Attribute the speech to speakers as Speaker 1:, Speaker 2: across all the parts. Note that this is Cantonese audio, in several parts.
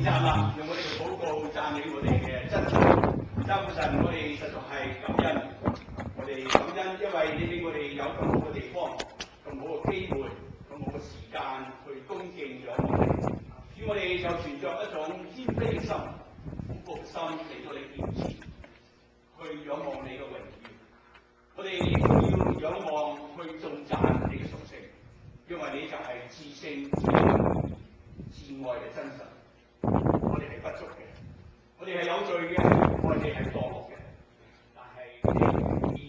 Speaker 1: 站立，用我哋嘅禱告讚美我哋嘅真神。真父神，我哋實在係感恩，我哋感恩，因為你俾我哋有咁好嘅地方、咁好嘅機會、咁好嘅時間去恭敬仰望你。主，我哋就存着一種謙卑嘅心、俯伏嘅心嚟到你面前，去仰望你嘅榮耀。我哋亦都要仰望去頌讚你嘅屬性，因為你就係至聖至榮至愛嘅真神。我哋係不足嘅，我哋係有罪嘅，我哋係墮落嘅，但係你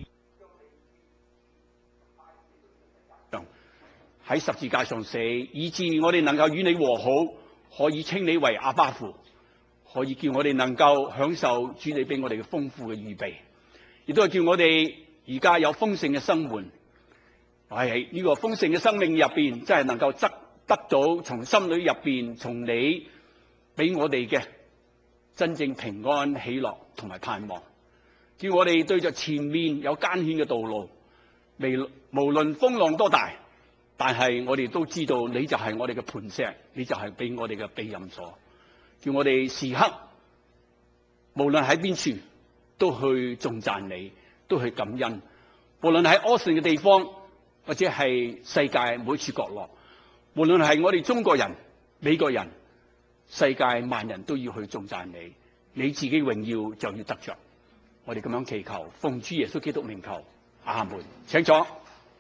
Speaker 1: 喺十字架上死，以致我哋能夠與你和好，可以稱你為阿爸父，可以叫我哋能夠享受主你俾我哋嘅豐富嘅預備，亦都係叫我哋而家有豐盛嘅生活。係呢個豐盛嘅生命入邊，真係能夠得到從心裏入邊，從你俾我哋嘅真正平安喜樂同埋盼望。叫我哋對着前面有艱險嘅道路，無論風浪多大，但係我哋都知道你就係我哋嘅磐石，你就係俾我哋嘅避蔭所。叫我哋時刻無論喺邊處都去頌讚你，都去感恩。無論喺柯城嘅地方，或者係世界每處角落，無論係我哋中國人、美國人，世界萬人都要去頌讚你，你自己榮耀就要得着。我哋咁樣祈求，奉主耶穌基督名求，阿門。請坐。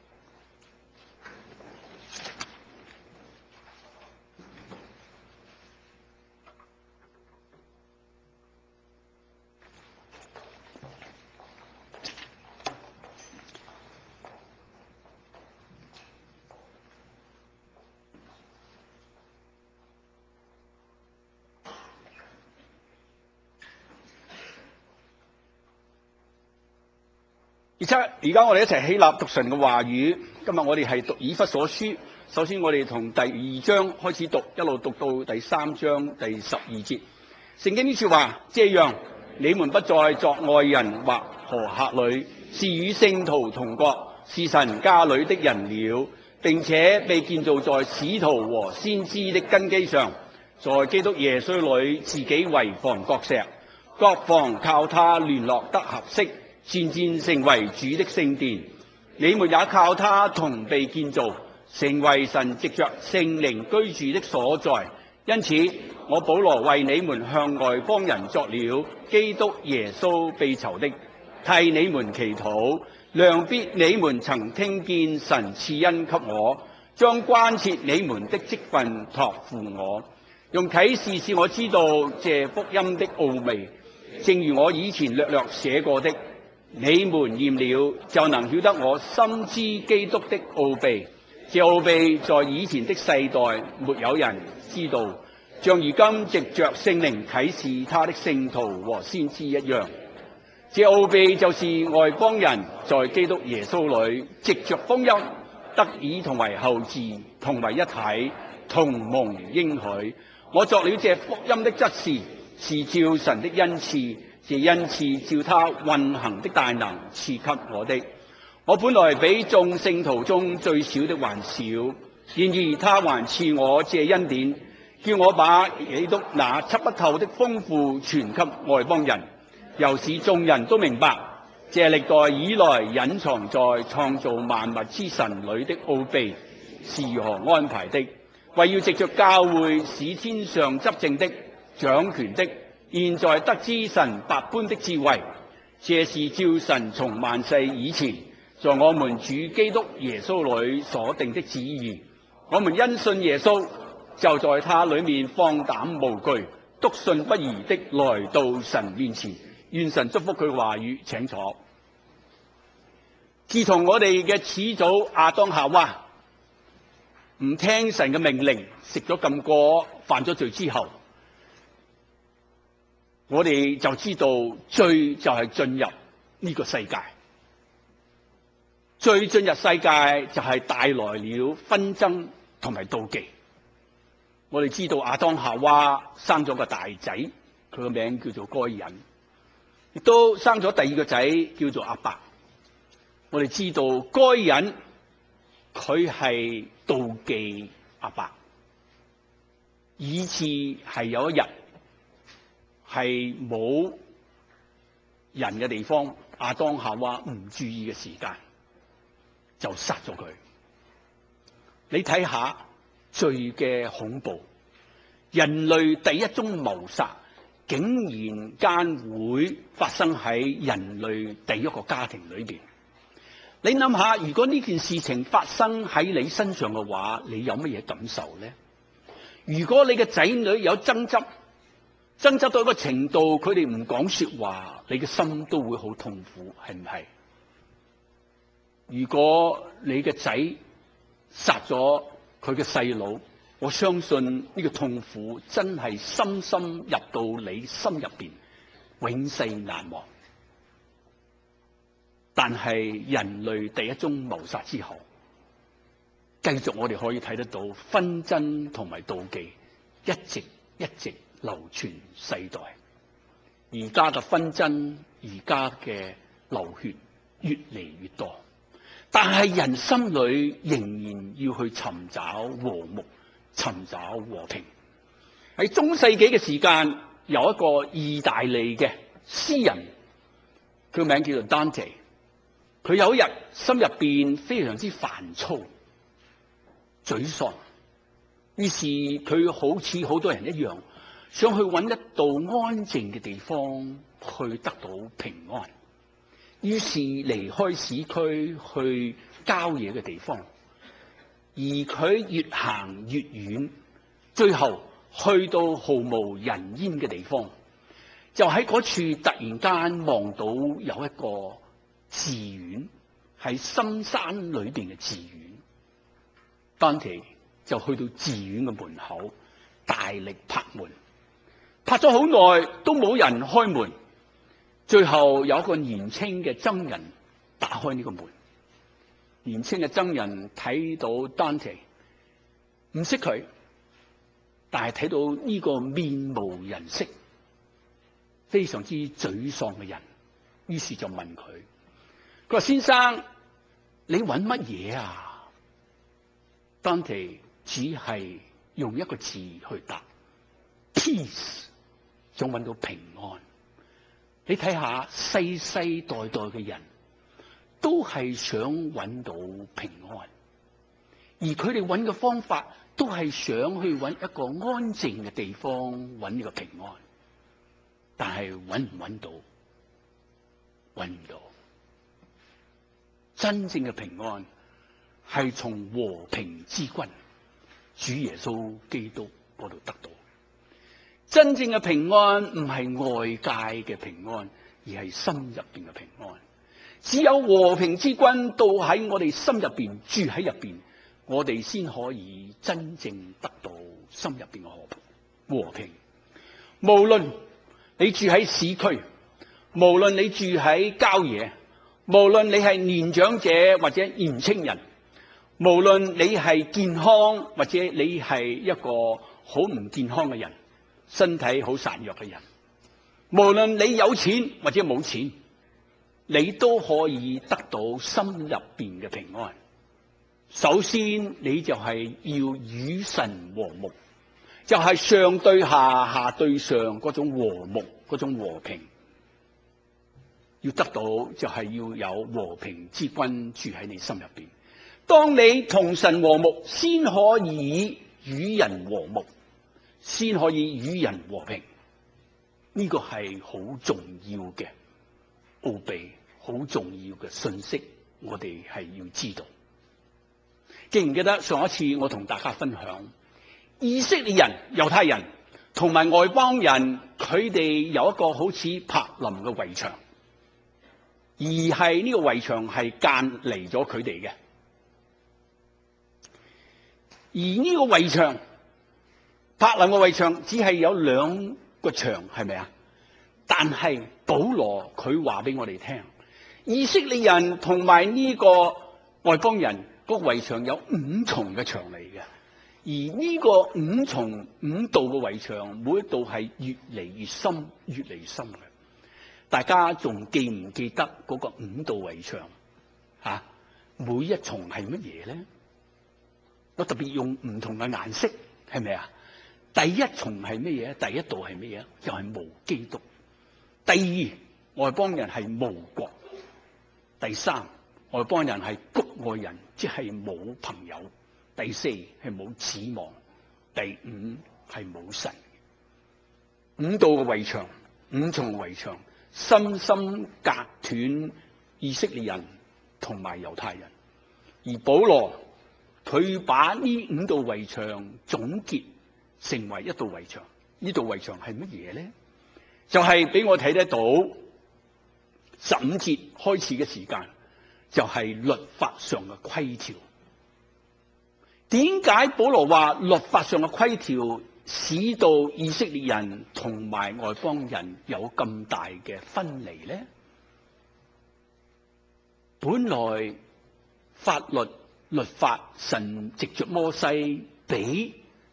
Speaker 1: 而家我哋一齊起立讀神嘅話語。今日我哋係讀以弗所書。首先我哋從第2章開始讀，一路讀到第3章第12節。聖經呢處話：這樣你們不再作外人或河客旅，是與聖徒同國，是神家裏的人了，並且被建造在使徒和先知的根基上，在基督耶穌裏自己為房角石，各房靠他聯絡得合適，漸漸成為主的聖殿。你們也靠他同被建造，成為神藉着聖靈居住的所在。因此我保羅為你們向外邦人作了基督耶穌被囚的，替你們祈禱，量必你們曾聽見神賜恩給我，將關切你們的職分託付我，用啟示使我知道這福音的奧秘，正如我以前略略寫過的。你們驗了，就能曉得我深知基督的奧秘。這奧秘在以前的世代沒有人知道，像如今藉着聖靈啟示他的聖徒和先知一樣。這奧秘就是外邦人在基督耶穌裏藉着福音得以同為後嗣，同為一體，同蒙應許。我作了這福音的執事，是照神的恩賜，這恩賜照他運行的大能賜給我的。我本來比眾聖徒中最小的還小，然而他還賜我這恩典，叫我把基督那測不透的豐富傳給外邦人，又使眾人都明白這歷代以來隱藏在創造萬物之神裏的奧秘是如何安排的，為要藉着教會使天上執政的、掌權的現在得知神百般的智慧。這是照神從萬世以前在我們主基督耶穌裏所定的旨意。我們因信耶穌，就在他裏面放膽無懼，篤信不疑的來到神面前。願神祝福佢話語。請坐。自從我哋嘅始祖亞當夏娃唔聽神嘅命令，食咗禁果，犯咗罪之後，我哋就知道罪就係進入呢個世界。罪進入世界就係帶來了紛爭同埋妒忌。我哋知道亞當夏娃生咗個大仔，佢個名叫做該隱，亦都生咗第二個仔叫做亞伯。我哋知道該隱佢係妒忌亞伯，以致係有一日係冇人嘅地方，亞當夏娃唔注意嘅時間就殺咗佢。你睇下罪嘅恐怖，人類第一宗謀殺竟然間會發生喺人類第一個家庭裏邊。你諗下，如果呢件事情發生喺你身上嘅話，你有乜嘢感受呢？如果你嘅仔女有爭執到一個程度，佢哋唔講說話，你嘅心都會好痛苦，係唔係？如果你嘅仔殺咗佢嘅細佬，我相信呢個痛苦真係深深入到你心入邊，永世難忘。但係人類第一宗謀殺之後，繼續我哋可以睇得到紛爭同埋妒忌一直流傳世代。而家嘅紛爭，而家嘅流血越嚟越多，但係人心裏仍然要去尋找和睦，尋找和平。喺中世紀嘅時間，有一個意大利嘅詩人，佢名叫做 Dante。佢有一日心入邊非常之煩躁、沮喪，於是佢好似好多人一樣，想去揾一度安靜嘅地方去得到平安。於是離開市區去郊野嘅地方，而佢越行越遠，最後去到毫無人煙嘅地方，就喺嗰處突然間望到有一個寺院，喺深山裏邊嘅寺院。丹提就去到寺院嘅門口，大力拍門，拍咗好耐都冇人開門。最後有一個年輕嘅僧人打開呢個門。年輕嘅僧人睇到丹提，唔識佢，但係睇到呢個面無人色、非常之沮喪嘅人，於是就問佢。佢話：先生，你揾乜嘢啊？丹提只係用一個字去答 peace， 想揾到平安。你睇下世世代代嘅人都係想揾到平安，而佢哋揾嘅方法都係想去揾一個安靜嘅地方揾呢個平安，但係揾唔揾到？揾唔到。真正嘅平安係從和平之君主耶穌基督嗰度得到。真正嘅平安唔係外界嘅平安，而係心入邊嘅平安。只有和平之君到喺我哋心入邊住喺入邊，我哋先可以真正得到心入邊嘅和平。無論你住喺市區，無論你住喺郊野，無論你係年長者或者年青人，無論你係健康或者你係一個好唔健康嘅人，身體好孱弱嘅人，無論你有錢或者冇錢，你都可以得到心入邊嘅平安。首先你就係要與神和睦，就係上對下，下對上嗰種和睦，嗰種和平。要得到就係要有和平之君住喺你心入邊。當你同神和睦，先可以與人和睦，先可以與人和平。呢個係好重要嘅奧秘，好重要嘅信息，我哋係要知道。記唔記得上一次我同大家分享，以色列人、猶太人同埋外邦人，佢哋有一個好似柏林嘅圍牆，而係呢個圍牆係間離咗佢哋嘅。而呢個圍牆，柏林嘅圍牆只係有2個牆，係咪啊？但係保羅佢話俾我哋聽，以色列人同埋呢個外邦人個圍牆有5重嘅牆嚟嘅。而呢個5道嘅圍牆，每一道係越嚟越深，越嚟越深嘅。大家仲記唔記得嗰個5道圍牆啊？每一重係乜嘢咧？我特別用唔同嘅顏色，係咪啊？ 第一重係乜嘢？第一道係乜嘢？就係無基督。第二，外邦人係無國。第三，外邦人係局外人，即係冇朋友。第四係冇指望。第五係冇神。五道嘅圍牆，五重圍牆，深深隔斷以色列人同埋猶太人。而保羅佢把呢五道圍牆總結成為一道圍牆。呢道圍牆係乜嘢咧？就係俾我睇得到15節開始嘅時間，就係律法上嘅規條。點解保羅話律法上嘅規條使到以色列人同埋外邦人有咁大嘅分離咧？本來法律律法神藉着摩西俾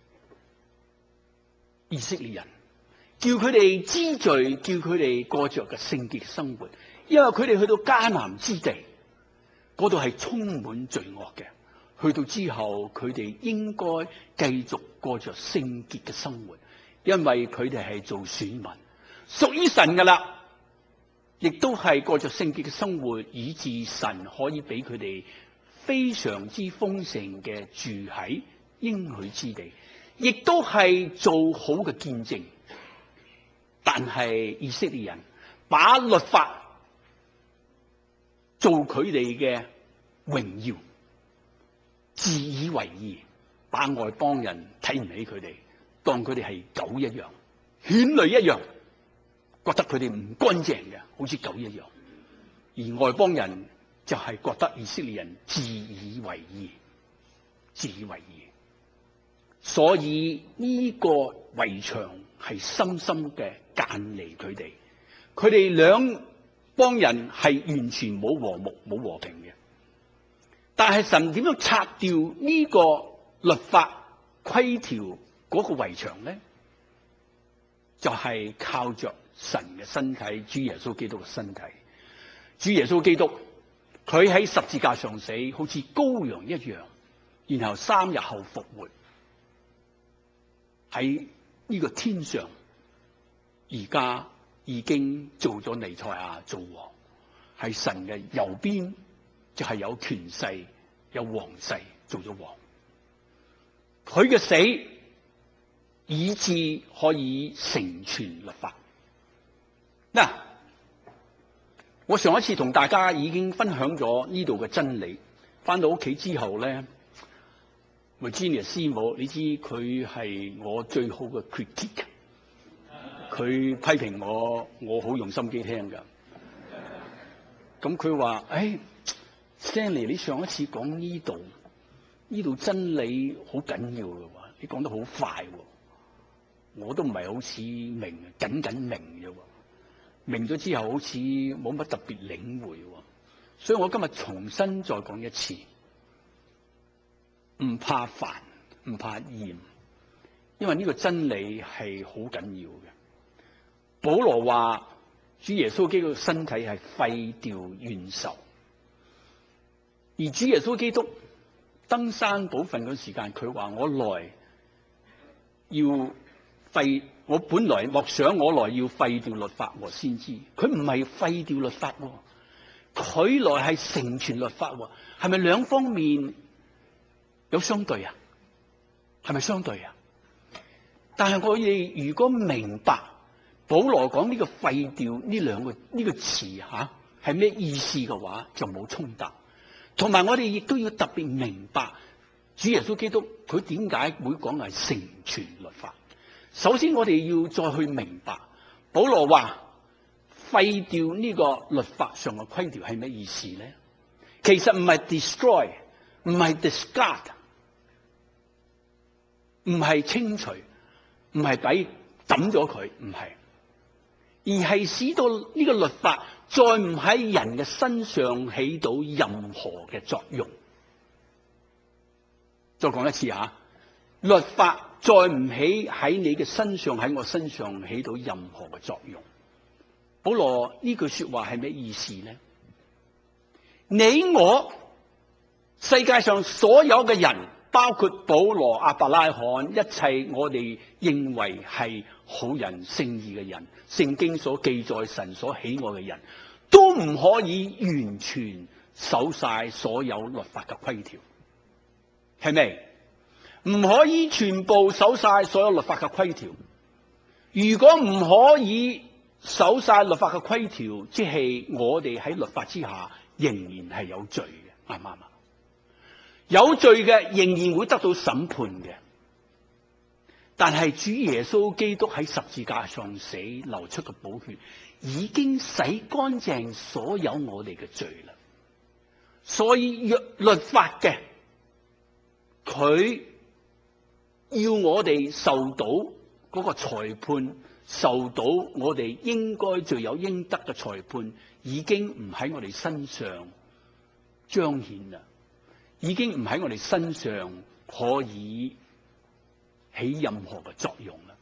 Speaker 1: 以色列人，叫佢哋知罪，叫佢哋過着嘅聖潔生活，因為佢哋去到迦南之地，嗰度係充滿罪惡嘅。去到之後，佢哋應該繼續過着聖潔嘅生活，因為佢哋係做選民，屬於神噶啦，亦都係過着聖潔嘅生活，以致神可以俾佢哋非常之豐盛嘅住喺應許之地，亦都係做好嘅見證。但係以色列人把律法做佢哋嘅榮耀，自以為義，把外邦人睇唔起佢哋，當佢哋係狗一樣，犬類一樣，覺得佢哋唔乾淨嘅，好似狗一樣。而外邦人就係覺得以色列人自以為義，自以為義。所以呢個圍牆係深深嘅間離佢哋，佢哋兩幫人係完全冇和睦冇和平嘅。但係神點樣拆掉呢個律法規條嗰個圍牆咧？就係靠着神嘅身體，主耶穌基督嘅身體。主耶穌基督佢喺十字架上死，好似羔羊一樣，然後3日後復活，喺呢個天上，而家已經做咗彌賽亞做王，喺神嘅右邊，就係有權勢有皇勢做咗王。佢嘅死以致可以成全律法。嗱，我上一次同大家已經分享咗呢度嘅真理，翻到屋企之後咧，Virginia 師母，你知佢係我最好嘅 critic， 佢批評我好用心機聽噶。咁佢話Stanley， 你上一次講呢度真理好緊要嘅喎，你講得好快喎，我都唔係好似明，僅明啫喎，明咗之後好似冇乜特別領會喎，所以我今日重新再講一次，唔怕煩，唔怕厭，因為呢個真理係好緊要嘅。保羅話主耶穌基督嘅身體係廢掉冤仇。而主耶穌基督登山寶訓嗰時間，佢話我本來莫想我來要廢掉律法和先知。佢唔係廢掉律法，佢來係成全律法。係咪兩方面有相對啊？係咪相對啊？但係我哋如果明白保羅講呢個廢掉呢個詞係咩意思嘅話，就冇衝突。同埋我哋亦都要特別明白主耶穌基督佢點解會講係成全律法。首先我哋要再去明白保羅話廢掉呢個律法上嘅規條係咩意思咧？其實唔係 destroy， 唔係 discard， 唔係清除，唔係抌咗佢，唔係，而係使到呢個律法再唔喺人嘅身上起到任何嘅作用。再講一次律法再唔起喺你嘅身上，喺我身上起到任何嘅作用。保羅呢句說話係咩意思呢？你我世界上所有嘅人包括保羅、亞伯拉罕，一切我哋認為係好人、聖義嘅人，聖經所記載神所喜愛嘅人，都唔可以完全守晒所有律法嘅規條，係咪？唔可以全部守晒所有律法嘅規條。如果唔可以守晒律法嘅規條，即係我哋喺律法之下仍然係有罪嘅，啱唔啱啊？有罪嘅仍然會得到審判嘅，但係主耶穌基督喺十字架上死流出嘅寶血，已經洗乾淨所有我哋嘅罪啦。所以若律法嘅，佢要我哋受到嗰個裁判，受到我哋應該罪有應得嘅裁判，已經唔喺我哋身上彰顯啦。已經唔喺我哋身上可以起任何嘅作用啦。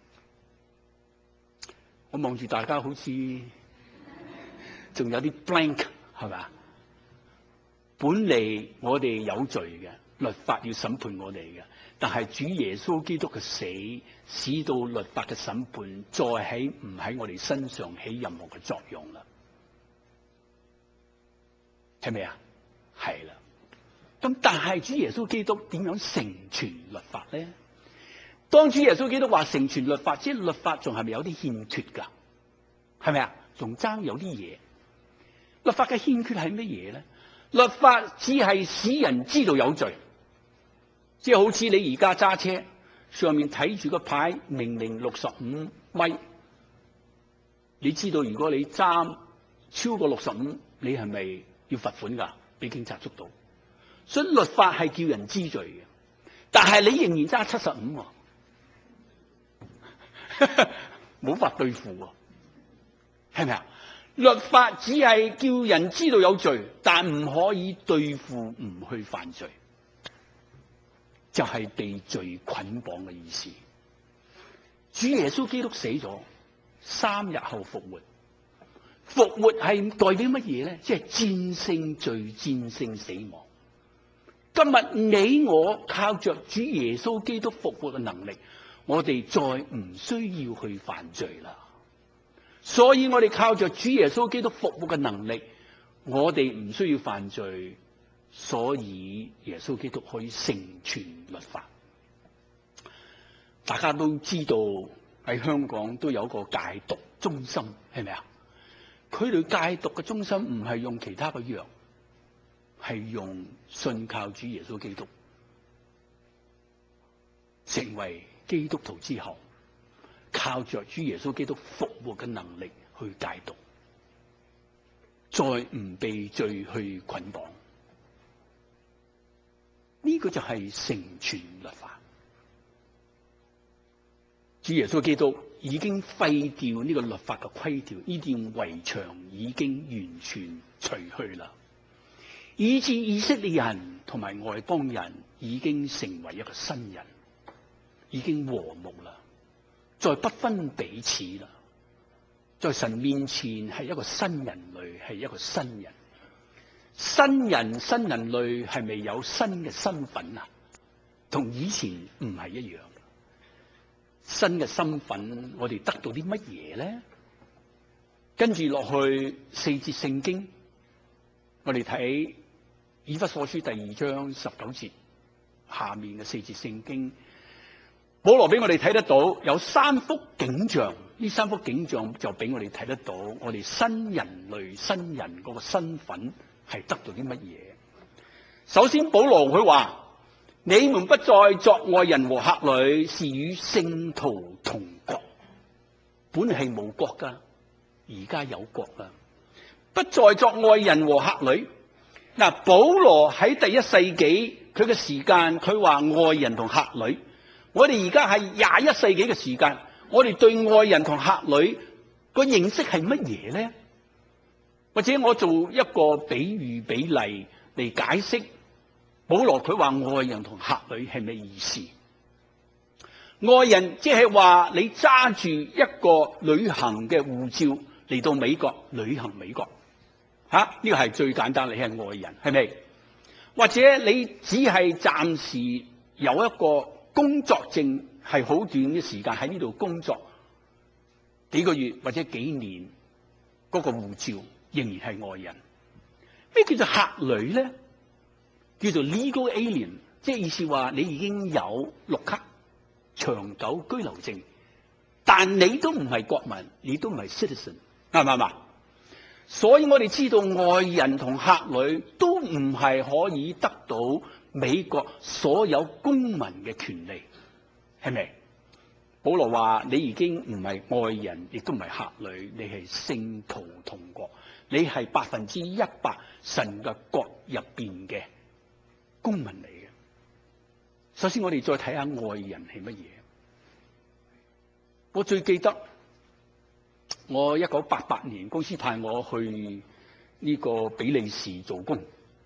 Speaker 1: 我望住大家好似仲有啲 blank 係咪？本嚟我哋有罪嘅，律法要審判我哋嘅，但係主耶穌基督嘅死，使到律法嘅審判再唔喺我哋身上起任何嘅作用啦。係咪啊？係啦。咁但係主耶穌基督點樣成全律法咧？當主耶穌基督話成全律法，即係律法仲係咪有啲欠缺噶？係咪啊？仲爭有啲嘢。律法嘅欠缺係乜嘢咧？律法只係使人知道有罪，即係好似你而家揸車上面睇住個牌，明明65米，你知道如果你揸超過65，你係咪要罰款噶？俾警察捉到。所以律法係叫人知罪嘅，但係你仍然揸75喎，冇法對付喎，係咪啊？律法只係叫人知道有罪，但唔可以對付唔去犯罪，就係被罪捆綁嘅意思。主耶穌基督死咗，3日後復活，復活係代表乜嘢咧？即係戰勝罪，戰勝死亡。今日你我靠着主耶穌基督復活嘅能力，我哋再唔需要去犯罪啦。所以我哋靠着主耶穌基督復活嘅能力，我哋唔需要犯罪，所以耶穌基督可以成全律法。大家都知道喺香港都有個戒毒中心，係咪啊？佢哋戒毒嘅中心唔係用其他嘅藥，係用信靠主耶穌基督，成為基督徒之後，靠着主耶穌基督復活嘅能力去戒毒，再唔被罪去捆綁。呢個就係成全律法。主耶穌基督已經廢掉呢個律法嘅規條，呢段圍牆已經完全除去啦。以致以色列人同埋外邦人已經成為一個新人，已經和睦啦，再不分彼此啦，在神面前係一個新人類，係一個新人。新人類係咪有新嘅身份啊？同以前唔係一樣。新嘅身份，我哋得到啲乜嘢咧？跟住落去4節聖經，我哋睇以弗所書第2章19節下面嘅4節聖經，保羅俾我哋睇得到有3幅景象，呢3幅景象就俾我哋睇得到我哋新人類新人嗰個身份係得到啲乜嘢。首先保羅佢話，你們不再作外人和客旅，是與聖徒同國。本嚟係冇國噶，而家有國啦。不再作外人和客旅。嗱，保羅喺第1世紀佢嘅時間，佢話外人同客旅。我哋而家係21世紀嘅時間，我哋對外人同客旅個認識係乜嘢咧？或者我做一個比喻比例嚟解釋保羅佢話外人同客旅係咩意思？外人即係話你揸住一個旅行嘅護照嚟到美國旅行美國，呢個係最簡單，你係外人，係咪？或者你只係暫時有一個工作證係好短嘅時間喺呢度工作幾個月或者幾年，嗰個護照仍然係外人。咩叫做客旅咧？叫做 legal alien， 即係意思話你已經有綠卡、長久居留證，但你都唔係國民，你都唔係 citizen， 啱唔啱啊？所以我哋知道外人同客旅都唔係可以得到美國所有公民嘅權利，係咪？保羅話你已經唔係外人，亦都唔係客旅，你係聖徒同國，你係100%神嘅國入邊嘅公民嚟嘅。首先我哋再睇下外人係乜嘢。我最記得我1988年公司派我去呢個比利時做工，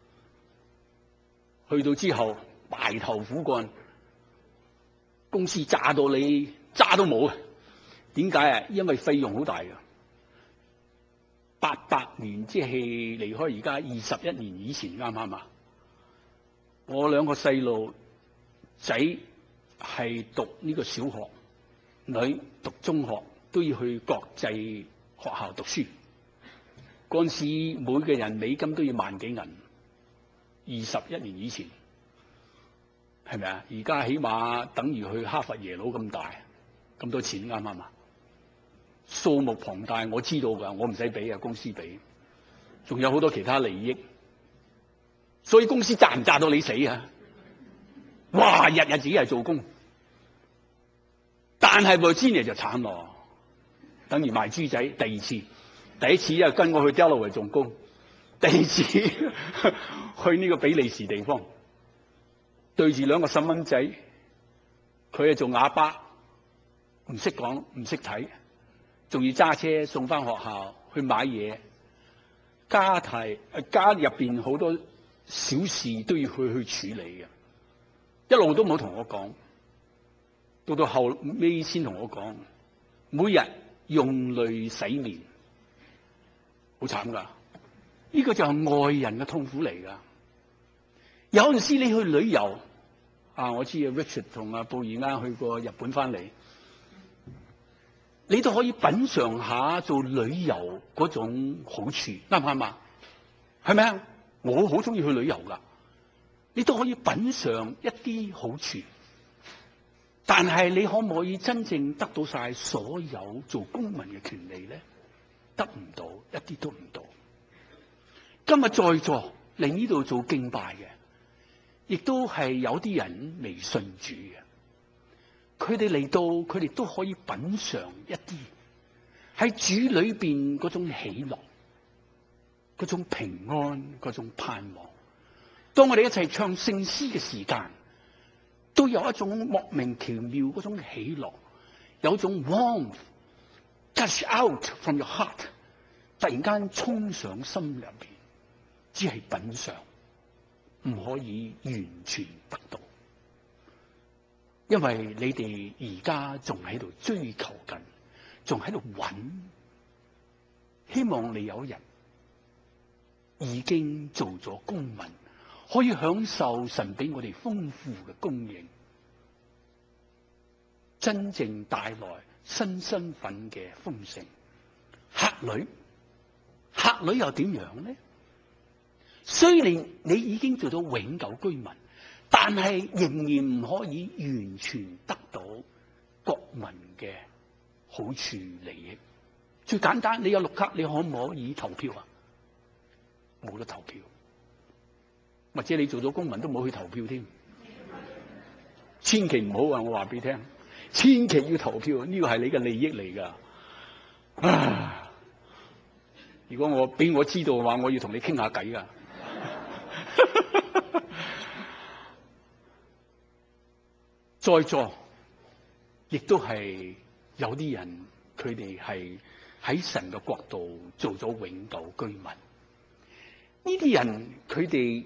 Speaker 1: 去到之後埋頭苦幹，公司炸到你渣都冇啊！點解啊？因為費用好大㗎。88年即係離開而家21年以前，啱唔啱啊？我兩個細路仔係讀呢個小學，女讀中學，都要去國際學校讀書。嗰陣時每個人美金都要萬幾銀，21年以前，係咪啊？而家起碼等於去哈佛耶魯咁大，咁多錢，啱唔啱啊？數目龐大，我知道㗎，我唔使俾啊，公司俾，仲有好多其他利益，所以公司炸唔炸到你死啊？哇！日日自己係做工，但係 Virginia 就慘咯，等於賣豬仔。第一次又跟我去 Delaware 做工，第二次去呢個比利時地方，對住兩個細蚊仔，佢係做啞巴，唔識講唔識睇，仲要揸車送翻學校去買嘢，家入邊好多小事都要去處理嘅，一路都冇同我講，到後尾先同我講，每日用淚洗面，好慘噶！呢個就係外人嘅痛苦嚟噶。有陣時你去旅遊啊，我知啊 Richard 同阿布爾啱去過日本翻嚟，你都可以品嘗下做旅遊嗰種好處，啱唔啱啊？係咪啊？我好中意去旅遊噶，你都可以品嘗一啲好處，但係你可唔可以真正得到晒所有做公民嘅權利咧？得唔到，一啲都唔到。今日在座嚟呢度做敬拜嘅，亦都係有啲人未信主嘅。佢哋嚟到，佢哋都可以品嘗一啲喺主裏邊嗰種喜樂、嗰種平安、嗰種盼望。當我哋一齊唱聖詩嘅時間，都有一種莫名其妙嗰種喜樂，有一種 warmth gush out from your heart， 突然間衝上心入邊，只係品嘗，唔可以完全得到。因為你哋而家仲喺度追求緊，仲喺度揾，希望你有一日已經做咗公民，可以享受神俾我哋豐富嘅供應，真正帶來新身份嘅豐盛。客旅又點樣呢？雖然你已經做到永久居民，但係仍然唔可以完全得到國民嘅好處利益。最簡單，你有綠卡，你可唔可以投票啊？冇得投票，或者你做咗公民都冇去投票添。千祈唔好啊！我話俾你聽，千祈要投票，呢個係你嘅利益嚟噶。啊！如果俾我知道嘅話，我要同你傾下偈噶。在座亦都係有啲人，佢哋係喺神嘅國度做咗永久居民。呢啲人佢哋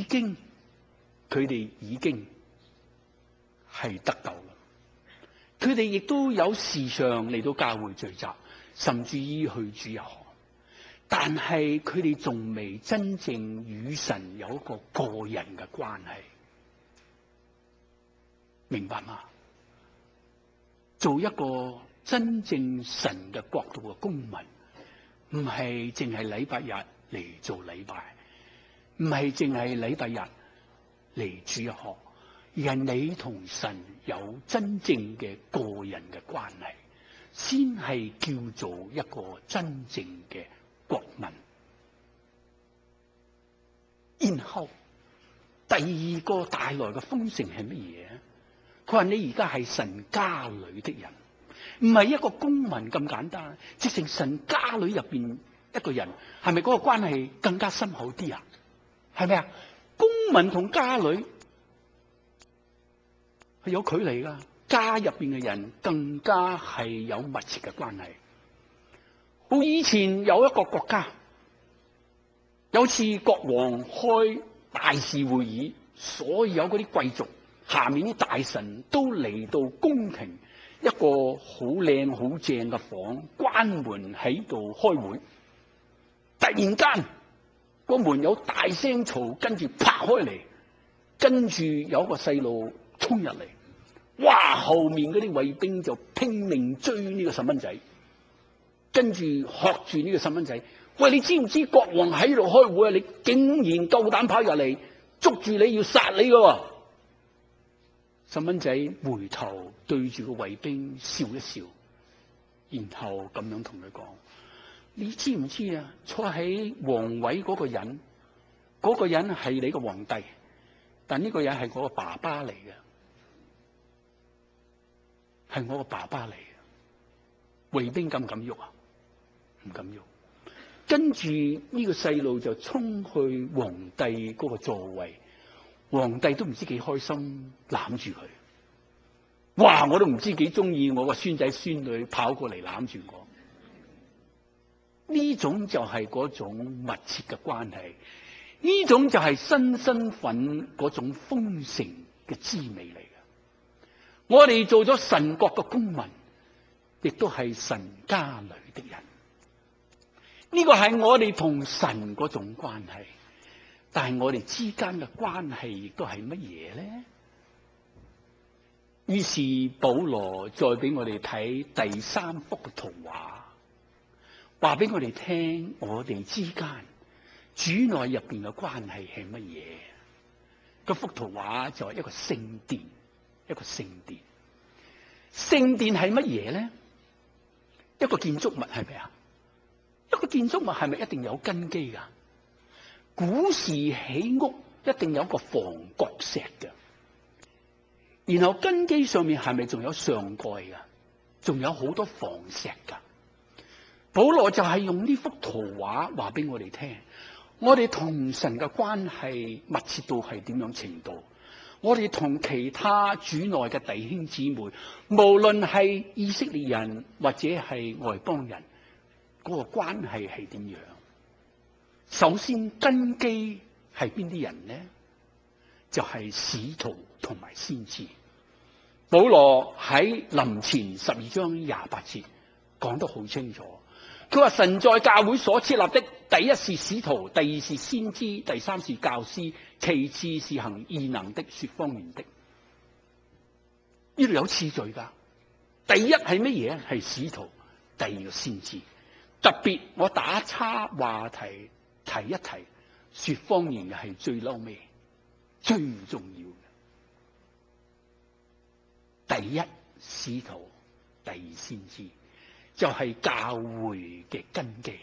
Speaker 1: 已經係得救啦。佢哋亦都有時常嚟到教會聚集，甚至於去主日學，但係佢哋仲未真正與神有一個個人嘅關係。 明白嗎？做一個真正神嘅國度嘅公民，唔係淨係禮拜日嚟做禮拜，唔係淨係禮拜日嚟主日學，而係你同神有真正嘅個人嘅關係，先係叫做一個真正嘅國民。然後第二個帶來嘅豐盛係乜嘢？佢話你而家係神家裏的人，唔係一個公民咁簡單，直情神家裏入邊一個人，係咪嗰個關係更加深厚啲啊？係咪啊？公民同家裏係有距離噶，家入邊嘅人更加係有密切嘅關係。好，以前有一個國家，有次國王開大事會議，所有嗰啲貴族下面啲大臣都嚟到宮廷一個好靚好正嘅房，關門喺度開會。突然間個門有大聲嘈，跟住拍開嚟，跟住有一個細路衝入嚟，哇！後面嗰啲衛兵就拼命追呢個細蚊仔，跟住喝住呢個細蚊仔。喂，你知唔知國王喺度開會啊？你竟然夠膽跑入嚟，捉住你要殺你噶！細蚊仔回頭對住個衛兵笑一笑，然後咁樣同佢講：你知唔知啊？坐喺皇位嗰個人，嗰個人係你個皇帝，但呢個人係我個爸爸嚟嘅，係我個爸爸嚟嘅。衛兵敢唔敢喐啊？唔敢喐。跟住呢個細路就衝去皇帝嗰個座位，皇帝都唔知幾開心，攬住佢。哇！我都唔知幾中意我個孫仔孫女跑過嚟攬住我。呢種就係嗰種密切嘅關係，呢種就係新身份嗰種豐盛嘅滋味嚟嘅。我哋做咗神國嘅公民，亦都係神家裏的人。呢個係我哋同神嗰種關係，但係我哋之間嘅關係亦都係乜嘢咧？於是保羅再俾我哋睇第三幅嘅圖畫，話俾我哋聽，我哋之間主內入邊嘅關係係乜嘢？嗰幅圖畫就係一個聖殿，一個聖殿。聖殿係乜嘢咧？一個建築物係咪啊？一個建築物係咪一定有根基噶？古時起屋一定有一個房角石嘅，然後根基上面係咪仲有上蓋噶？仲有好多房石噶。保羅就係用呢幅圖畫話俾我哋聽，我哋同神嘅關係密切到係點樣程度？我哋同其他主內嘅弟兄姊妹，無論係以色列人或者係外邦人，嗰個關係係點樣？首先根基係邊啲人呢？就係使徒同埋先知。保羅喺林前12章28節講得好清楚，佢話神在教會所設立的，第一是使徒，第二是先知，第三是教師，其次是行異能的、說方言的。呢度有次序噶，第一係乜嘢？係使徒，第二個先知。特別我打岔話題提一提，說方言嘅係最嬲尾，最唔重要嘅。第一使徒，第二先知，就係教會嘅根基。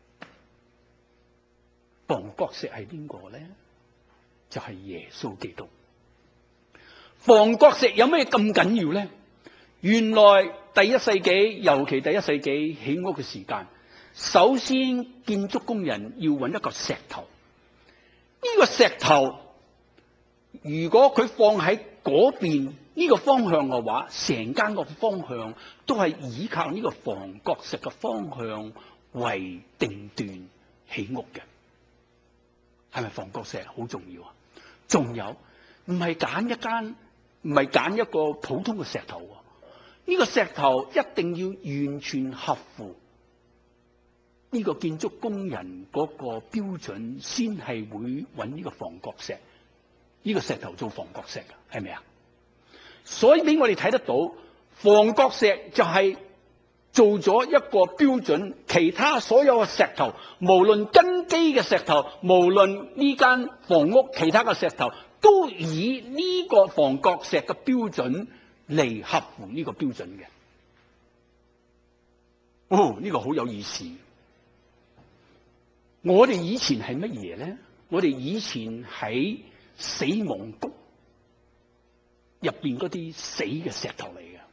Speaker 1: 房角石係邊個咧？就係耶穌基督。房角石有咩咁緊要咧？原來第一世紀，尤其第一世紀起屋嘅時間，首先建築工人要揾一個石頭。呢個石頭如果佢放喺嗰邊呢個方向嘅話，成間個方向都係依靠呢個房角石嘅方向為定斷起屋嘅。係咪房角石好重要啊？仲有唔係揀一個普通嘅石頭啊？呢個石頭一定要完全合乎呢個建築工人嗰個標準，先係會揾呢個房角石，呢個石頭做房角石嘅，係咪啊？ 所以俾我哋睇得到，房角石就係做咗一個標準，其他所有嘅石頭，無論根基嘅石頭，無論呢間房屋其他嘅石頭，都以呢個房角石嘅標準嚟合乎呢個標準嘅。哦，呢個好有意思。我哋以前係乜嘢咧？我哋以前喺死亡谷入邊嗰啲死嘅石頭嚟嘅，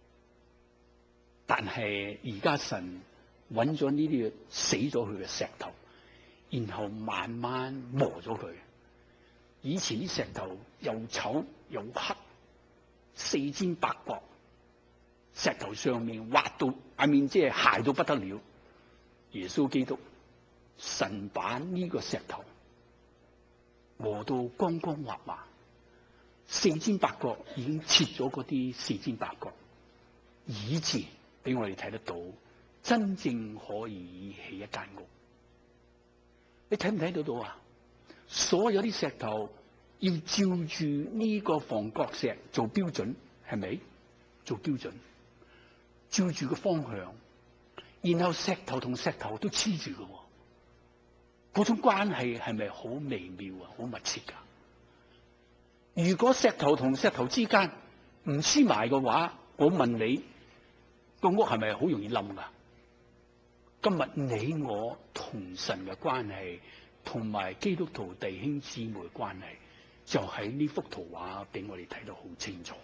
Speaker 1: 但係而家神揾咗呢啲死咗佢嘅石頭，然後慢慢磨咗佢。以前啲石頭又醜又黑，四尖八角，石頭上面挖到即係鞋到不得了。耶穌基督神把呢個石頭磨到光光滑滑，四尖八角已經切咗嗰啲四尖八角，以致俾我哋睇得到真正可以起一間屋。你睇唔睇得到啊？所有啲石頭要照住呢個房角石做標準，係咪？做標準，照住個方向，然後石頭同石頭都黐住嘅，嗰種關係係咪好微妙啊？好密切噶。如果石頭同石頭之間唔黐埋嘅話，我問你，個屋係咪好容易冧噶？今日你我同神嘅關係，同埋基督徒弟兄姊妹嘅關係，就喺呢幅圖畫俾我哋睇得好清楚。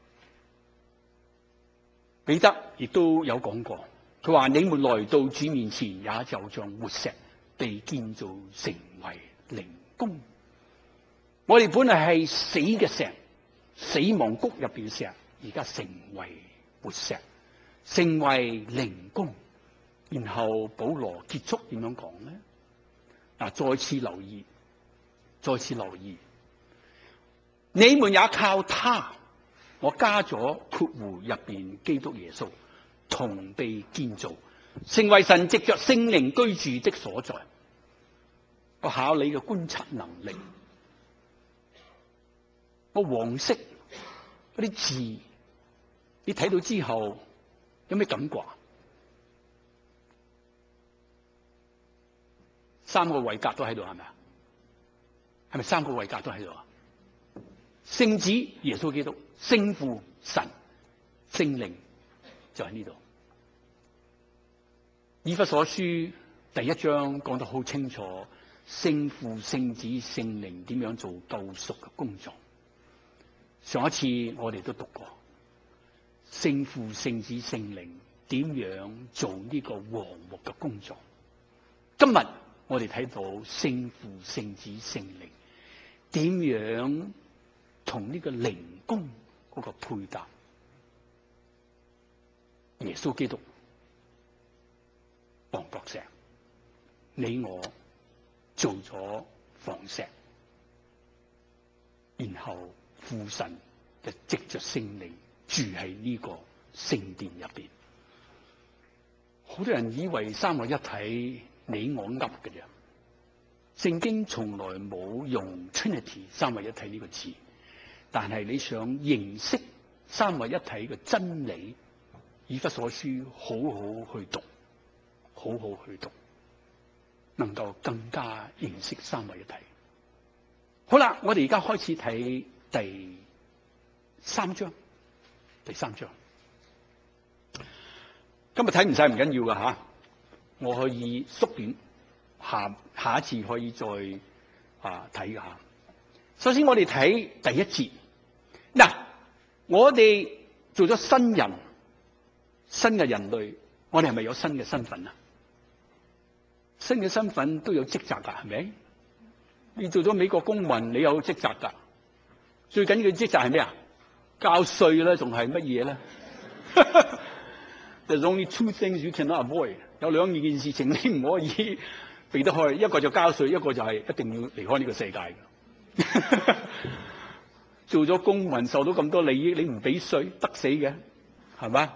Speaker 1: 彼得亦都有講過，佢話：你們來到主面前，也就像活石被建造成為靈宮。我哋本來係死嘅石，死亡谷入邊嘅石，而家成為活石，成為靈宮。然後保羅結束點樣講咧？再次留意，你們也靠他，我加咗括弧入邊基督耶穌，同被建造，成為神藉着聖靈居住的所在。我考你嘅觀察能力，個黃色嗰啲字，你睇到之後有咩感覺啊？三個位格都喺度，係咪啊？係咪三個位格都喺度啊？聖子耶穌基督，聖父神，聖靈就喺呢度。以弗所書第一章講得好清楚，聖父、聖子、聖靈點樣做救贖嘅工作。上一次我哋都讀過，聖父、聖子、聖靈點樣做呢個和睦嘅工作。今日我哋睇到聖父、聖子、聖靈點樣同呢個靈宮嗰個配搭。耶穌基督房角石，你我做咗房石，然後父神就藉着聖靈住喺呢個聖殿入邊。好多人以為三位一體你我噏嘅啫，聖經從來冇用 Trinity 三位一體呢個字，但係你想認識三位一體嘅真理，以弗所書好好去讀，好好去讀，能夠更加認識三位一體。好啦，我哋而家開始睇第三章。今日睇唔晒唔緊要噶吓，我可以縮短，下一次可以再睇下。首先我哋睇第一節。嗱，我哋做咗新人，新嘅人類，我哋係咪有新嘅身份啊？新嘅身份都有職責噶，係咪？你做咗美國公民，你有職責噶。最緊要嘅職責係咩啊？交稅啦，仲係乜嘢咧？There's only two things you cannot avoid。有兩件事情你唔可以避得開，一個就交稅，一個就係一定要離開呢個世界嘅。做咗公民受到咁多利益，你唔俾稅，得死嘅，係嘛？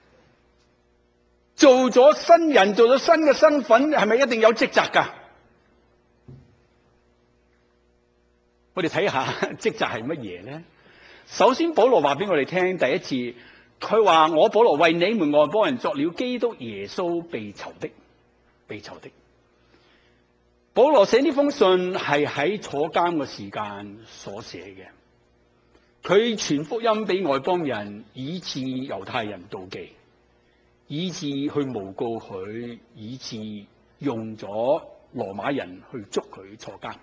Speaker 1: 做咗新人，做咗新嘅身份，係咪一定有職責噶？我哋睇下職責係乜嘢咧？ 首先保羅話俾我哋聽，第一節佢話我保羅為你們外邦人作了基督耶穌被囚的。保羅寫呢封信係喺坐監嘅時間所寫嘅，佢傳福音俾外邦人，以致猶太人妒忌，以致去誣告佢，以致用咗羅馬人去捉佢坐監。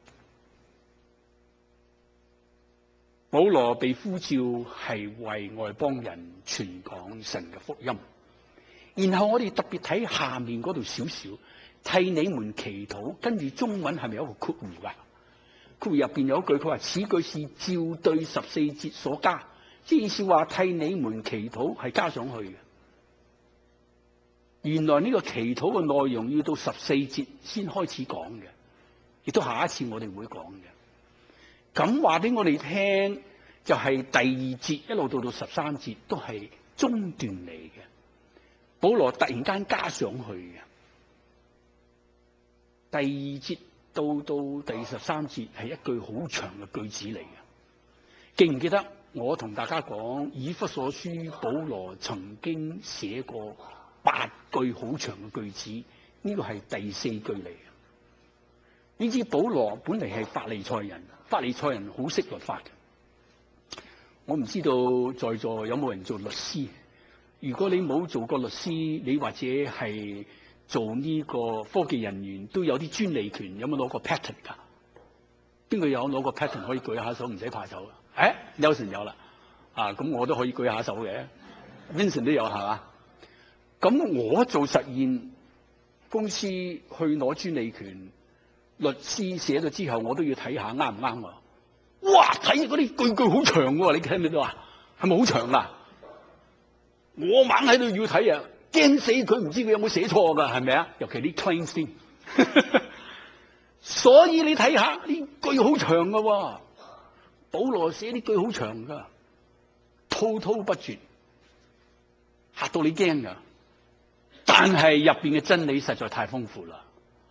Speaker 1: 保羅被呼召係為外邦人傳講神嘅福音。然後我哋特別睇下面嗰度少少，替你們祈禱，跟住中文係咪有一個括弧噶？括弧入邊有一句，佢話此句是照對14節所加，即係意思話替你們祈禱係加上去嘅。原來呢個祈禱嘅內容要到14節先開始講嘅，亦都下一次我哋會講嘅。咁話俾我哋聽，就係第2節一路到13節都係中段嚟嘅。保羅突然間加上去嘅，第2節到第13節係一句好長嘅句子嚟嘅。記唔記得我同大家講以弗所書保羅曾經寫過8句好長嘅句子？呢個係第4句嚟嘅。你知保羅本嚟係法利賽人，法利賽人好識律法嘅。我唔知道在座有冇人做律師。如果你冇做過律師，你或者係做呢個科技人員，都有啲專利權，有冇攞過 patent 㗎？邊個有攞過 patent 可以舉下手，唔使怕醜啊？Nelson 有啦，咁我都可以舉下手嘅。Vincent 都有係嘛？咁我做實驗公司去攞專利權，律師寫咗之後，我都要睇下啱唔啱啊！哇，睇嗰啲句好長喎，你聽唔聽到啊？係咪好長啊？我猛喺度要睇啊，驚死佢，唔知佢有冇寫錯噶，係咪啊？尤其啲 claim 先，所以你睇下呢句好長噶喎，保羅寫呢句好長噶，滔滔不絕，嚇到你驚噶。但係入邊嘅真理實在太豐富啦。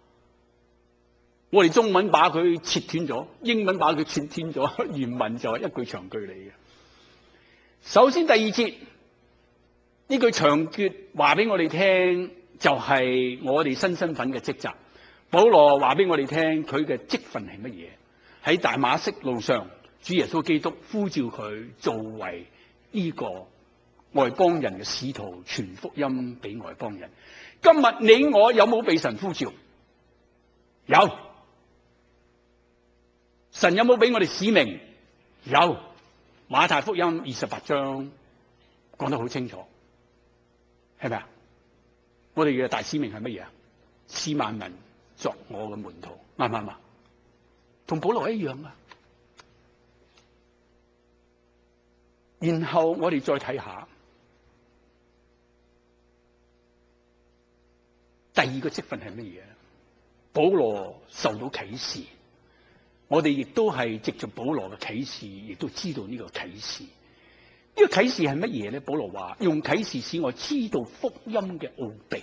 Speaker 1: 我哋中文把佢切斷咗，英文把佢切斷咗，原文就係一句長句嚟嘅。首先第2節。呢句長訣話俾我哋聽，就係我哋新身份嘅職責。保羅話俾我哋聽，佢嘅職分係乜嘢？喺大馬色路上，主耶穌基督呼召佢作為呢個外邦人嘅使徒，傳福音俾外邦人。今日你我有冇被神呼召？有。神有冇俾我哋使命？有。馬太福音28章講得好清楚。係咪啊？我哋嘅大使命係乜嘢啊？使萬民作我嘅門徒，啱唔啱啊？同保羅一樣啊。然後我哋再睇下第2個職分係乜嘢？保羅受到啟示，我哋亦都係藉着保羅嘅啟示，亦都知道呢個啟示。呢個啟示係乜嘢咧？保羅話用啟示使我知道福音嘅奧秘。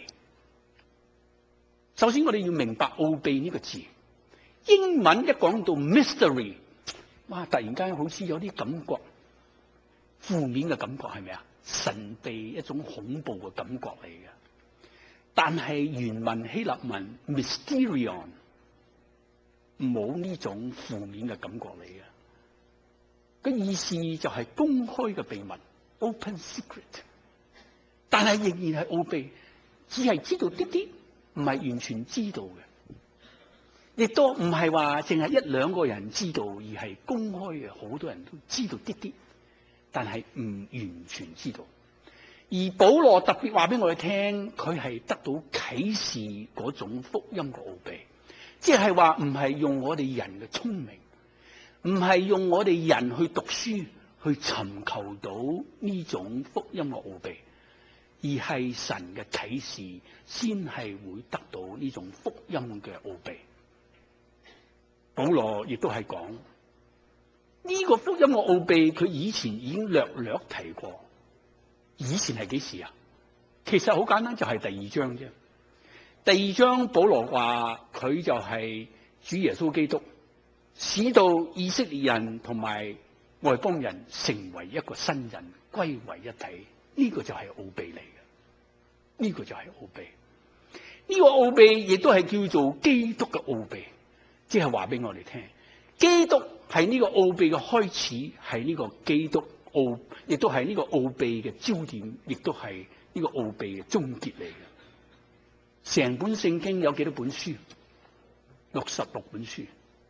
Speaker 1: 首先我哋要明白奧秘呢個字，英文一講到 mystery， 哇，突然間好似有啲感覺，負面嘅感覺，係咪啊？神秘，一種恐怖嘅感覺嚟嘅。但係原文希臘文 mysterion 冇呢種負面嘅感覺嚟嘅。個意思就係公開嘅秘密 ，open secret， 但係仍然係奧秘，只係知道啲啲，唔係完全知道嘅，亦都唔係話淨係1、2個人知道，而係公開嘅，好多人都知道啲啲，但係唔完全知道。而保羅特別話俾我哋聽，佢係得到啟示嗰種福音嘅奧秘，即係話唔係用我哋人嘅聰明。唔係用我哋人去讀書去尋求到呢種福音嘅奧秘，而係神嘅啟示先係會得到呢種福音嘅奧秘。保羅亦都係講呢個福音嘅奧秘，佢以前已經略略提過。以前係幾時啊？其實好簡單，就係第2章啫。第2章保羅話佢就係主耶穌基督，使到以色列人同埋外邦人成為一個新人，歸為一體，呢個就係奧秘嚟嘅。呢個就係奧秘。呢個奧秘亦都係叫做基督嘅奧秘，即係話俾我哋聽，基督係呢個奧秘嘅開始，係呢個基督奧，亦都係呢個奧秘嘅焦點，亦都係呢個奧秘嘅終結嚟嘅。成本聖經有幾多本書？66本書。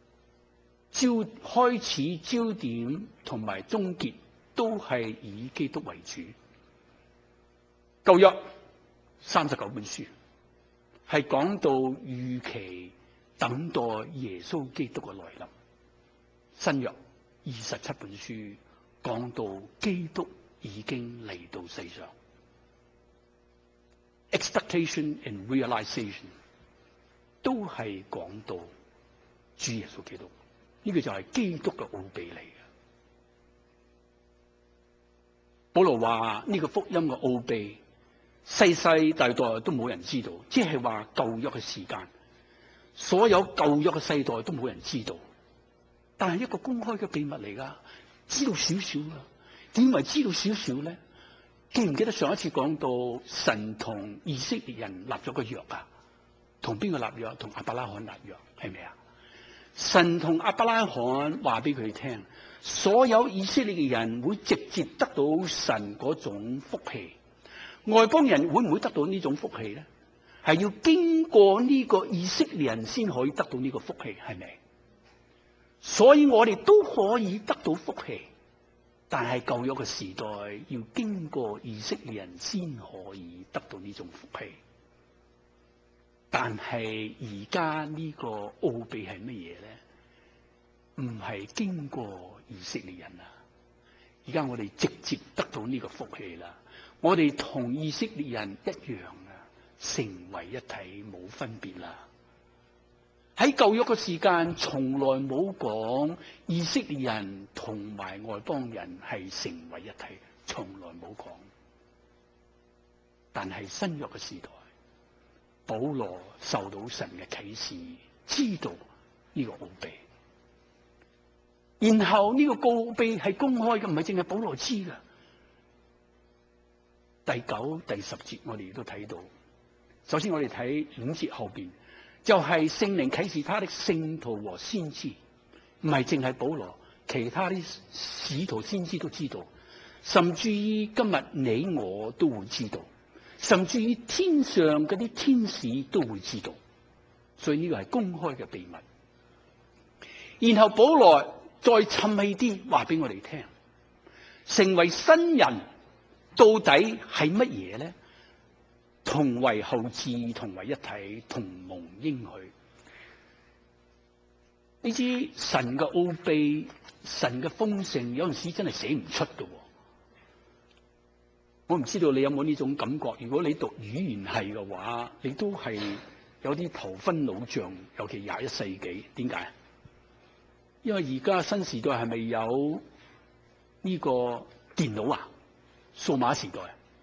Speaker 1: 開始、焦點同埋終結都係以基督為主。舊約39本書係講到預期等待耶穌基督嘅來臨。新約27本書講到基督已經嚟到世上。Expectation and realization 都係講到主耶穌基督。呢個就係基督嘅奧秘嚟嘅。保羅話呢個福音嘅奧秘，世世代代都冇人知道，即係話舊約嘅時間，所有舊約嘅世代都冇人知道。但係一個公開嘅秘密嚟㗎，知道少少㗎。點為知道少少咧？記唔記得上一次講到神同以色列人立咗個約啊？同邊個立約？同亞伯拉罕立約，係咪啊？神同亞伯拉罕話俾佢聽，所有以色列嘅人會直接得到神嗰種福氣，外邦人會唔會得到呢種福氣咧？係要經過呢個以色列人先可以得到呢個福氣，係咪？所以我哋都可以得到福氣，但係舊約嘅時代要經過以色列人先可以得到呢種福氣。但係而家呢個奧秘係乜嘢咧？唔係經過以色列人啊！而家我哋直接得到呢個福氣啦。我哋同以色列人一樣啊，成為一體，冇分別啦。喺舊約嘅時間，從來冇講以色列人同埋外邦人係成為一體，從來冇講。但係新約嘅時代，保羅受到神嘅啟示，知道呢個奧秘，然後呢個奧秘係公開嘅，唔係淨係保羅知㗎。第9、第10節我哋亦都睇到。首先我哋睇5節後邊，就係聖靈啟示他的聖徒和先知，唔係淨係保羅，其他啲使徒先知都知道，甚至於今日你我都會知道。甚至於天上嗰啲天使都會知道，所以呢個係公開嘅秘密。然後保羅再沉氣啲話俾我哋聽，成為新人到底係乜嘢咧？同為後嗣，同為一體，同蒙應許。你知神嘅奧秘，神嘅豐盛，有陣時真係寫唔出㗎。我唔知道你有冇呢種感覺？如果你讀語言系嘅話，你都係有啲頭昏腦脹，尤其21世紀。點解？因為而家新時代係咪有呢個電腦啊？數碼時代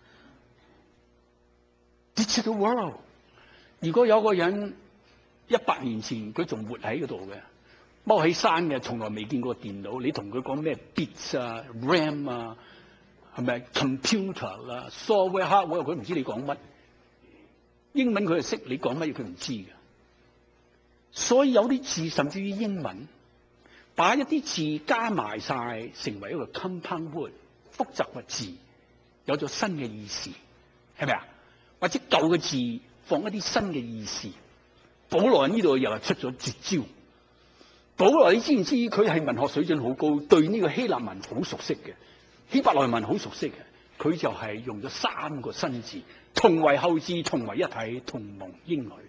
Speaker 1: ，Digital World。如果有個人100年前佢仲活喺嗰度嘅，踎喺山嘅，從來未見過電腦，你同佢講咩 bits 啊、RAM 啊？係咪 computer 啦、software hardware 佢唔知你講乜，英文佢係識，你講乜嘢佢唔知嘅。所以有啲字甚至於英文，把一啲字加埋晒，成為一個 compound word 複雜嘅字，有咗新嘅意思，係咪啊？或者舊嘅字放一啲新嘅意思。保羅呢度又係出咗絕招。保羅你知唔知佢係文學水準好高，對呢個希臘文好熟悉嘅。希伯來文好熟悉嘅，佢就係用咗3個新字，同為後嗣，同為一體，同蒙應許。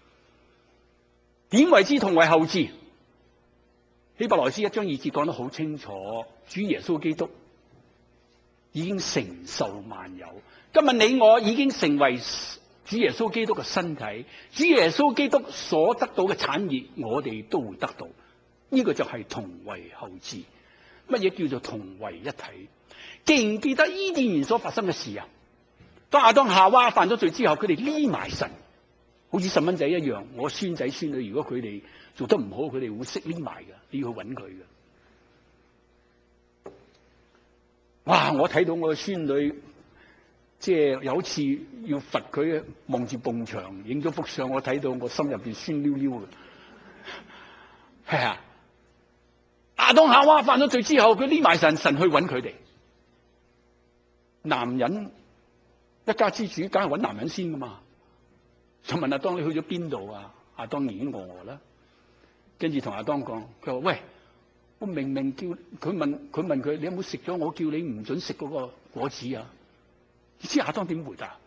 Speaker 1: 點為之同為後嗣？希伯來書1章2節講得好清楚，主耶穌基督已經承受萬有。今日你我已經成為主耶穌基督嘅身體，主耶穌基督所得到嘅產業，我哋都會得到。呢個就係同為後嗣。乜嘢叫做同為一體？記唔記得伊甸園所發生嘅事啊？當亞當夏娃犯咗罪之後，佢哋匿埋神，好似細蚊仔一樣。我孫仔孫女，如果佢哋做得唔好，佢哋會識匿埋㗎，你要去揾佢㗎。 哇！我睇到我個孫女，即係有一次要罰佢望住埲牆影咗幅相，我睇到我心入邊酸溜溜嘅。係啊，亞當夏娃犯咗罪之後，佢匿埋神，神去揾佢哋。男人一家之主，梗係揾男人先噶嘛。就問亞當：你去咗邊度啊？亞當已經餓啦。跟住同亞當講：佢話喂，我明明叫佢問佢，你有冇食咗我叫你唔准食嗰個果子啊？你知亞當點回答？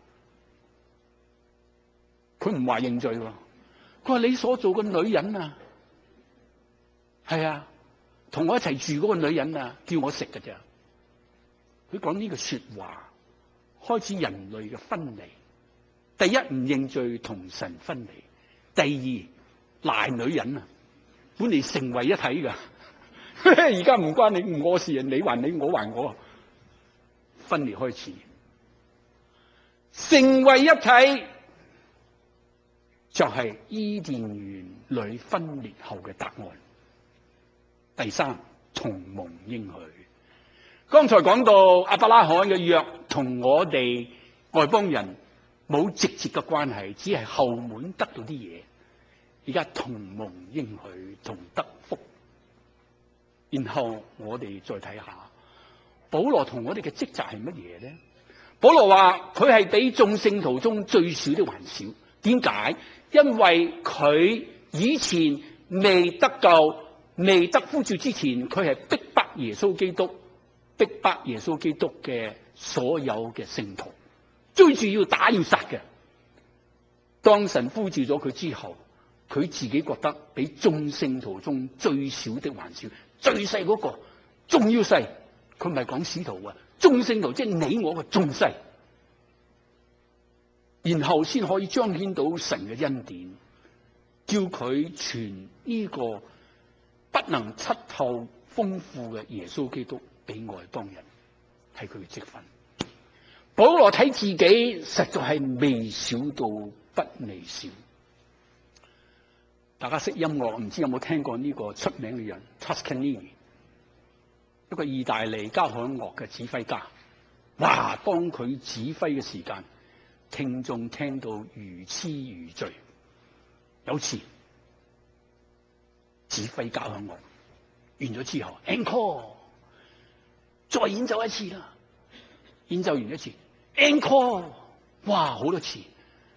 Speaker 1: 佢唔話認罪喎。佢話你所做嘅女人啊，係啊，同我一齊住嗰個女人啊，叫我食㗎咋。佢講呢個說話，開始人類嘅分離。第一，唔認罪同神分離；第二，賴女人啊，本嚟成為一體㗎。而家唔關你我事，你還你，我還我，分離開始，成為一體就係伊甸園裏分裂後嘅答案。第三，同蒙應許。剛才講到亞伯拉罕嘅約同我哋外邦人冇直接嘅關係，只係後門得到啲嘢。而家同蒙應許同得福。然後我哋再睇下保羅同我哋嘅職責係乜嘢咧？保羅話佢係比眾聖徒中最小的還小。點解？因為佢以前未得救、未得呼召之前，佢係逼迫耶穌基督、逼迫耶穌基督嘅所有嘅聖徒，追住要打要殺嘅。當神呼召咗佢之後，佢自己覺得比眾聖徒中最小的還小。最細嗰個仲要細，佢唔係講使徒啊，眾聖徒即係你我嘅仲細，然後先可以彰顯到神嘅恩典，叫佢傳呢個不能測透豐富嘅耶穌基督俾外邦人，係佢嘅職分。保羅睇自己實在係微小到不微小。大家識音樂，唔知有冇聽過呢個出名嘅人 Toscanini， 一個意大利交響樂嘅指揮家。哇！當佢指揮嘅時間，聽眾聽到如痴如醉。有次指揮交響樂完咗之後 ，encore 再演奏一次啦。演奏完一次 ，encore 哇，好多次。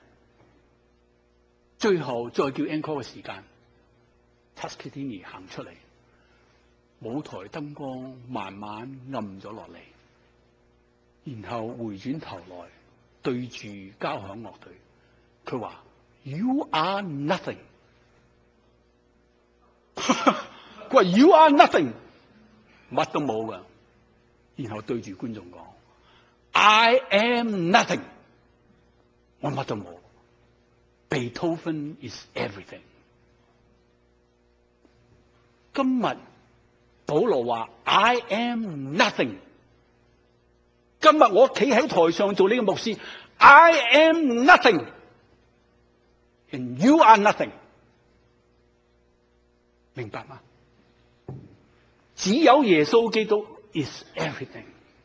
Speaker 1: 最後再叫 encore 嘅時間 ，Toscanini 行出嚟，舞台燈光慢慢暗咗落嚟，然後回轉頭來對住交響樂隊，佢話 ：You are nothing。佢話 You are nothing， 乜都冇噶。然後對住觀眾講 ：I am nothing， 我乜都冇。Beethoven is everything。今日保羅話 I am nothing。今日我企喺台上做呢個牧師 I am nothing and you are nothing。明白嗎？只有耶穌基督 is everything。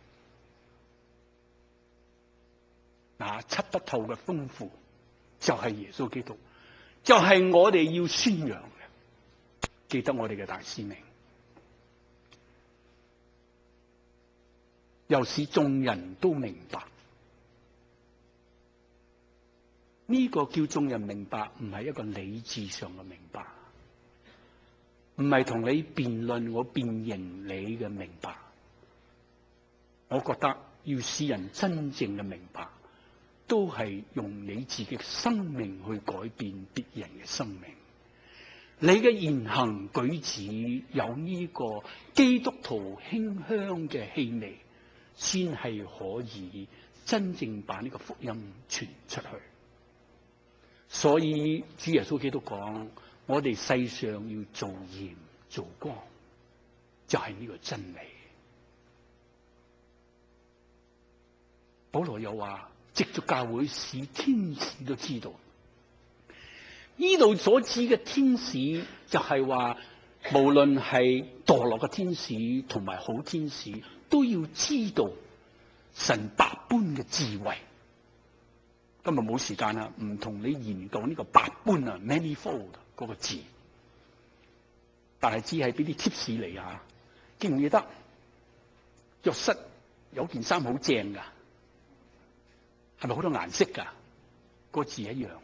Speaker 1: 那測不透嘅豐富就係耶穌基督，就係我哋要宣揚嘅。記得我哋嘅大使命，又使眾人都明白。呢個叫眾人明白，唔係一個理智上嘅明白，唔係同你辯論我辨認你嘅明白。我覺得要使人真正嘅明白，都係用你自己嘅生命去改變別人嘅生命。你嘅言行舉止有呢個基督徒馨香嘅氣味，先係可以真正把呢個福音傳出去。所以主耶穌基督講，我哋世上要做鹽做光，就係呢個真理。保羅又話，藉著教會使天使都知道。呢度所指嘅天使就係話，無論係墮落嘅天使同埋好天使， 都要知道神百般嘅智慧。今日冇時間啦，唔同你研究呢個百般啊 manifold 嗰個字，但係只係俾啲 tips 嚟嚇。記唔記得約瑟有件衫好正㗎？係咪好多顏色㗎？個字一樣。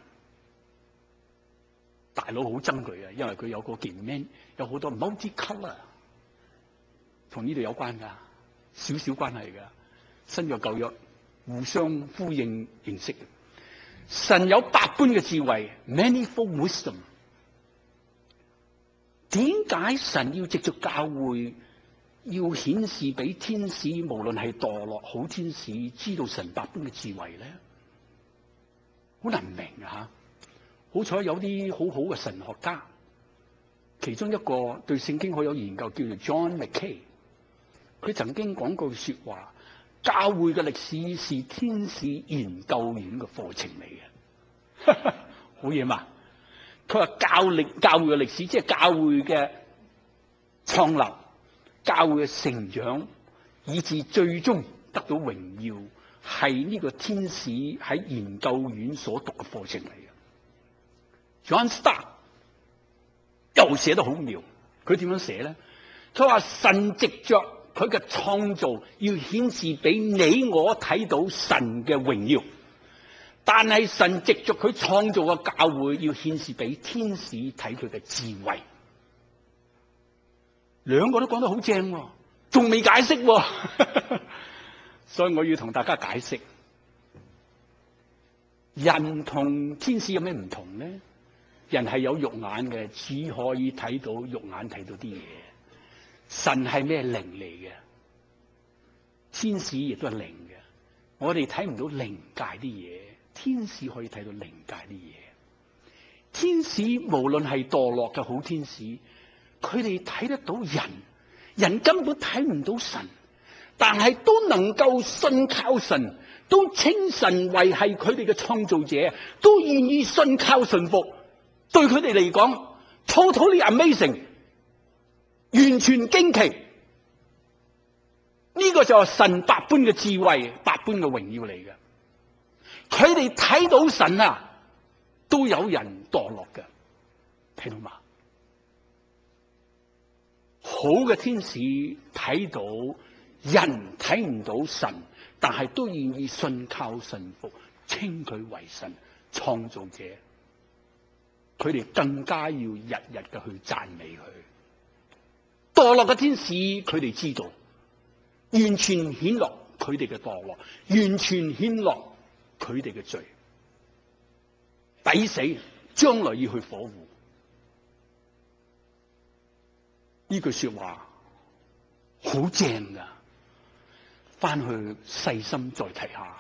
Speaker 1: 大佬好憎佢啊，因為佢有個件 man 有好多 multi-color， 同呢度有關㗎，少少關係㗎。新約舊約互相呼應認識。神有百般嘅智慧 ，manifold wisdom。點解神要藉着教會要顯示俾天使，無論係墮落好天使，知道神百般嘅智慧咧？好難明啊！好彩有啲好好嘅神學家，其中一個對聖經好有研究，叫做 John Mackay。佢曾經講過說話：教會嘅歷史是天使研究院嘅課程嚟嘅，好嘢嘛！佢話教會嘅歷史，即係教會嘅創立、教會嘅成長，以至最終得到榮耀，係呢個天使喺研究院所讀嘅課程嚟嘅。John Stott 又寫得好妙，佢點樣寫咧？佢話神藉着佢嘅創造，要顯示俾你我睇到神嘅榮耀，但係神藉着佢創造嘅教會，要顯示俾天使睇佢嘅智慧。兩個都講得好正喎，仲未解釋喎，所以我要同大家解釋，人同天使有咩唔同咧？人係有肉眼嘅，只可以睇到肉眼睇到啲嘢。神係咩靈嚟嘅？天使亦都係靈嘅。我哋睇唔到靈界啲嘢，天使可以睇到靈界啲嘢。天使無論係墮落嘅好天使，佢哋睇得到人，人根本睇唔到神，但係都能夠信靠神，都稱神為係佢哋嘅創造者，都願意信靠順服。對佢哋嚟講 ，totally amazing， 完全驚奇。呢個就係神百般嘅智慧、百般嘅榮耀嚟嘅。佢哋睇到神啊，都有人墮落嘅，睇到嘛？好嘅天使睇到人睇唔到神，但係都願意信靠順服，稱佢為神創造者。佢哋更加要日日嘅去讚美佢。墮落嘅天使，佢哋知道，完全顯露佢哋嘅墮落，完全顯露佢哋嘅罪，抵死，將來要去火湖。呢句說話好正噶，翻去細心再睇下。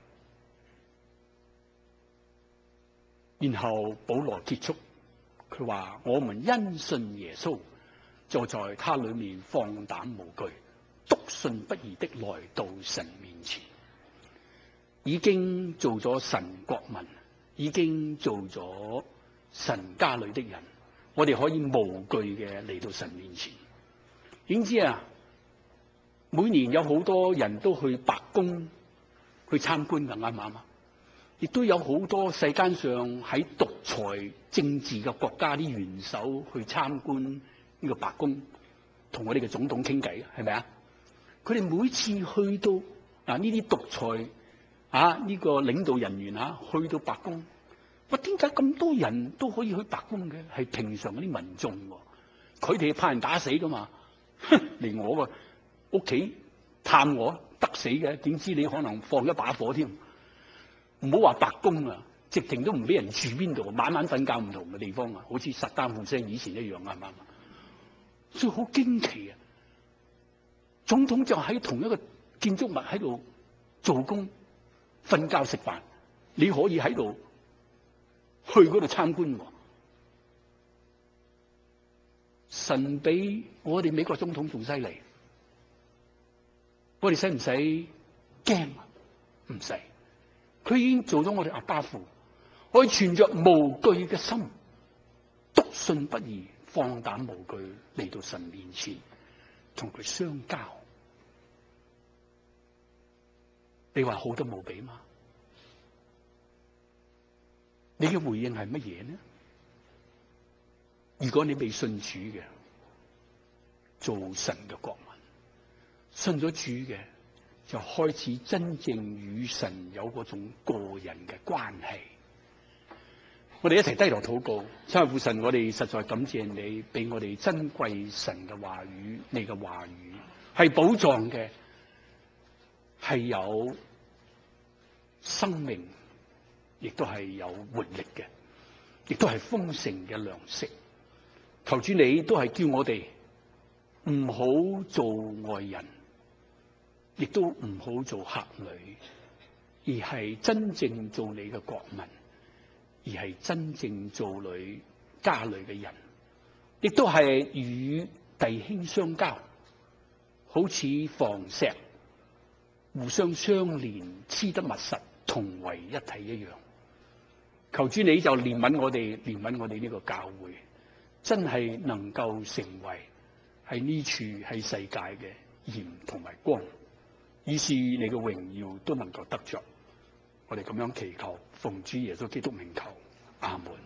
Speaker 1: 然後保羅結束，佢話：我們因信耶穌，就在他裏面放膽無懼，篤信不疑的來到神面前，已經做咗神國民，已經做咗神家裏的人，我哋可以無懼嘅嚟到神面前。點知啊？每年有好多人都去白宮去參觀㗎，啱唔啱啊？亦都有好多世間上喺獨裁政治嘅國家啲元首去參觀呢個白宮，同我哋嘅總統傾偈，係咪啊？佢哋每次去到呢啲獨裁呢個領導人員去到白宮，喂，點解咁多人都可以去白宮嘅？係平常嗰啲民眾喎，佢哋係怕人打死噶嘛？嚟我個屋企探我得死嘅，點知你可能放一把火添？唔好話白宮啊，直情都唔俾人住邊度，晚晚瞓覺唔同嘅地方啊，好似薩達姆胡塞因以前一樣，啱唔啱啊？所以好驚奇啊！總統就喺同一個建築物喺度做工、瞓覺、食飯，你可以喺度去嗰度參觀喎。神比我哋美國總統仲犀利，我哋使唔使驚啊？唔使。佢已經做咗我哋阿爸父，可以存着無懼嘅心，篤信不疑，放膽無懼嚟到神面前，同佢相交。 你話好都冇俾嘛？你嘅回應係乜嘢呢？如果你未信主嘅，做神嘅國民，信咗主嘅，就開始真正與神有嗰種個人嘅關係。我哋一齊低頭禱告，親愛父神，我哋實在感謝你，俾我哋珍貴神嘅話語，你嘅話語係寶藏嘅，係有生命，亦都係有活力嘅，亦都係豐盛嘅糧食。求主你都係叫我哋唔好做外人，亦都唔好做客旅，而係真正做你嘅國民，而係真正做你家裏嘅人，亦都係與弟兄相交，好似房石互相相連，黐得密實，同為一體一樣。求主你就憐憫我哋，憐憫我哋呢個教會，真係能夠成為喺呢處喺世界嘅鹽同埋光，以致你嘅榮耀都能夠得着。我哋咁樣祈求，奉主耶穌基督名求，阿門。